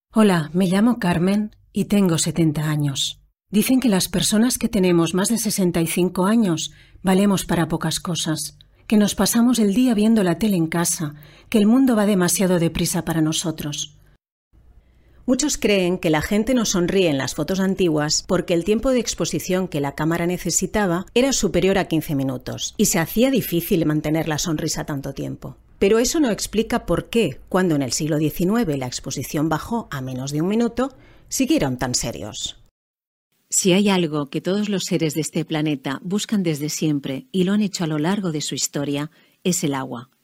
Hola, me llamo Carmen y tengo 70 años. Dicen que las personas que tenemos más de 65 años valemos para pocas cosas, que nos pasamos el día viendo la tele en casa, que el mundo va demasiado deprisa para nosotros. Muchos creen que la gente no sonríe en las fotos antiguas porque el tiempo de exposición que la cámara necesitaba era superior a 15 minutos y se hacía difícil mantener la sonrisa tanto tiempo. Pero eso no explica por qué, cuando en el siglo XIX la exposición bajó a menos de un minuto, siguieron tan serios. Si hay algo que todos los seres de este planeta buscan desde siempre y lo han hecho a lo largo de su historia, es el agua.